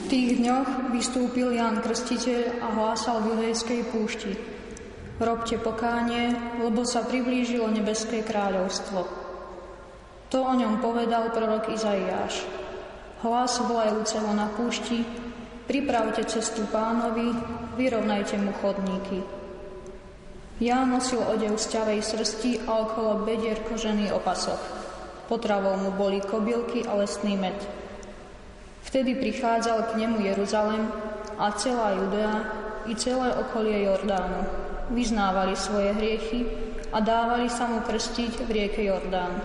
tých dňoch vystúpil Ján Krstiteľ a hlásal v Judejskej púšti: Robte pokánie, lebo sa priblížilo nebeské kráľovstvo. To o ňom povedal prorok Izaiáš. Hlas volajúceho na púšti: Pripravte cestu Pánovi, vyrovnajte mu chodníky. Ján nosil odev z ťavej srsti a okolo bedier kožený opasok. Potravou mu boli kobylky a lesný med. Vtedy prichádzal k nemu Jeruzalem a celá Judea i celé okolie Jordánu. Vyznávali svoje hriechy a dávali sa mu krstiť v rieke Jordán.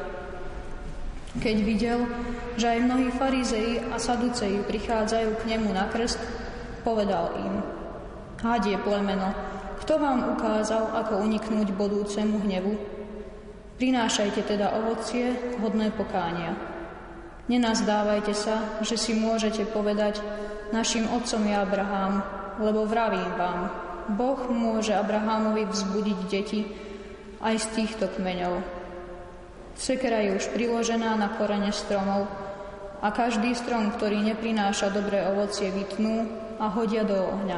Keď videl, že aj mnohí farizei a saduceji prichádzajú k nemu na krst, povedal im: Hadie plemeno, kto vám ukázal, ako uniknúť budúcemu hnevu? Prinášajte teda ovocie hodné pokánia. Nenazdávajte sa, že si môžete povedať: Naším otcom je Abraham, lebo vravím vám, Boh môže Abrahamovi vzbudiť deti aj z týchto kmeňov. Sekera je už priložená na korene stromov a každý strom, ktorý neprináša dobré ovocie, vytnú a hodia do ohňa.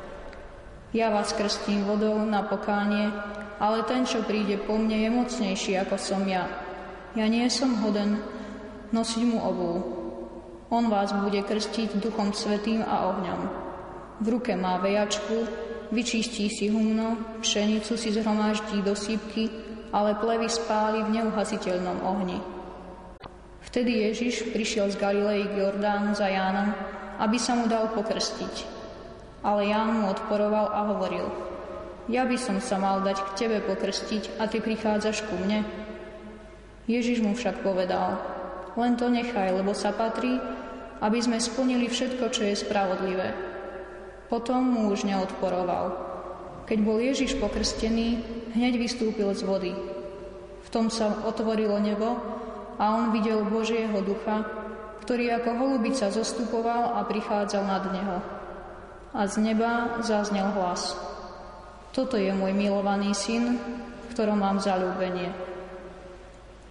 Ja vás krstím vodou na pokánie, ale ten, čo príde po mne, je mocnejší ako som ja. Ja nie som hoden nosiť mu obúv. On vás bude krstiť Duchom Svätým a ohňom. V ruke má vejačku, vyčistí si humno, pšenicu si zhromaždí do sýpky, ale plevy spáli v neuhasiteľnom ohni. Vtedy Ježiš prišiel z Galilei k Jordánu za Jánom, aby sa mu dal pokrstiť. Ale Ján mu odporoval a hovoril: Ja by som sa mal dať k tebe pokrstiť a ty prichádzaš ku mne? Ježiš mu však povedal: Len to nechaj, lebo sa patrí, aby sme splnili všetko, čo je spravodlivé. Potom mu už neodporoval. Keď bol Ježiš pokrstený, hneď vystúpil z vody. V tom sa otvorilo nebo a on videl Božieho ducha, ktorý ako holubica zostupoval a prichádzal nad neho. A z neba zaznel hlas: Toto je môj milovaný syn, v ktorom mám zaľúbenie.